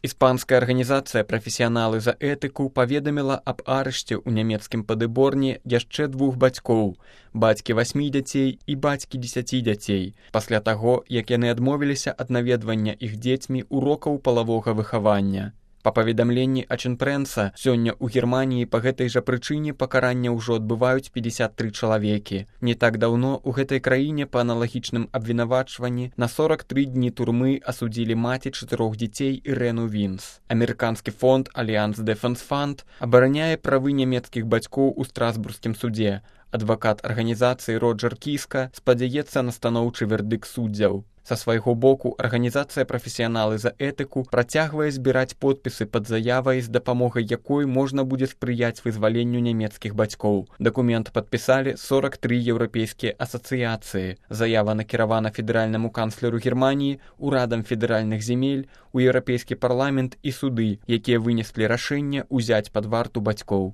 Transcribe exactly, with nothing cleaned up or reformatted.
Іспанская арганізацыя «Прафесіяналы за этыку» паведаміла аб арышце ў нямецкім падыборні яшчэ двух бацькоў, бацькі васьмі дзяцей і бацькі дзесяці дзяцей, пасля таго, як яны адмовіліся ад наведвання іх дзецьмі урокаў палавога выхавання. Па паведамленні Аченпрэнса, сёння ў Германіі па гэтай жа прычыне пакарання ўжо адбываюць пятьдесят три чалавекі. Не так даўно ў гэтай краіне па аналагічным абвінавачванні на сорок три дні турмы асудзілі маці чатырох дзяцей Ірэну Вінс. Амерыканскі фонд Alliance Defense Fund абараняе правы нямецкіх бацькоў у страсбургскім судзе. Адвакат арганізацыі Роджер Кіска спадзяецца на станоўчы вердыкт суддзяў. Са свайго боку, арганізацыя «Прафесіяналы за этыку» працягвае збіраць подпісы пад заявай, з дапамогай якой можна будзе спрыяць вызваленню нямецкіх бацькоў. Дакумент падпісалі сорок три еўрапейскія асацыяцыі. Заява накіравана федэральнаму канцлеру Германіі, урадам федэральных земель, у Еўрапейскі парламент і суды, якія вынеслі рашэнне ўзяць пад варту бацькоў.